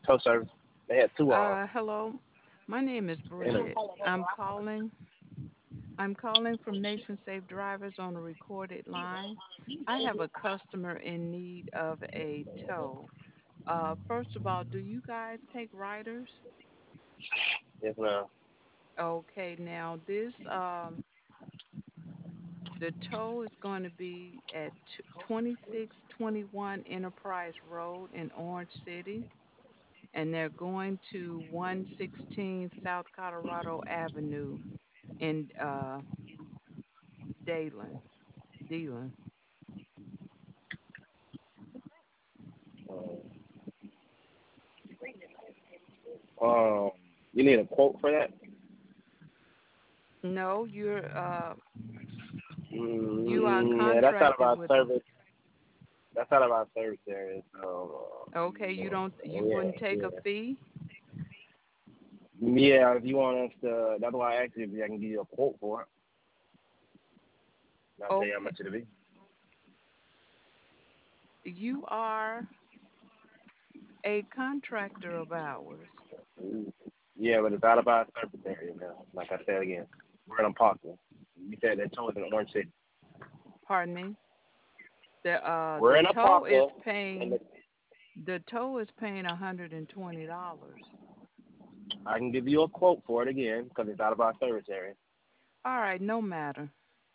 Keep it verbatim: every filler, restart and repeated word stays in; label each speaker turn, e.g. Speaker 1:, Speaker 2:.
Speaker 1: tow service. They had two of
Speaker 2: Uh, hello. My name is
Speaker 1: them.
Speaker 2: Bridget. I'm calling. I'm calling from Nation Safe Drivers on a recorded line. I have a customer in need of a tow. Uh, first of all, do you guys take riders?
Speaker 1: Yes, ma'am.
Speaker 2: Okay, now this um the tow is going to be at twenty-six twenty-one Enterprise Road in Orange City, and they're going to one sixteen South Colorado Avenue in uh, Dayton. Dealing.
Speaker 1: Um, you need a quote for that?
Speaker 2: No, you're uh, you are
Speaker 1: Mm, yeah, that's out of
Speaker 2: contracted
Speaker 1: our
Speaker 2: with them.
Speaker 1: service. That's out of our service area. So,
Speaker 2: Okay, you don't
Speaker 1: uh,
Speaker 2: you
Speaker 1: yeah,
Speaker 2: wouldn't take a
Speaker 1: yeah.
Speaker 2: fee?
Speaker 1: Yeah, if you want us to, that's why I asked you if I can give you a quote for it. I'll tell you how
Speaker 2: Okay,
Speaker 1: much it'll be.
Speaker 2: you are a contractor of ours.
Speaker 1: Mm. Yeah, but it's out of our service area now. Like I said again, we're in Parkland. You said that tow is in Orange City.
Speaker 2: Pardon me. The uh
Speaker 1: We're
Speaker 2: the
Speaker 1: in
Speaker 2: tow is
Speaker 1: Apopka, and
Speaker 2: paying the tow is paying a hundred and twenty dollars.
Speaker 1: I can give you a quote for it again because it's out of our service area.
Speaker 2: All right, no matter.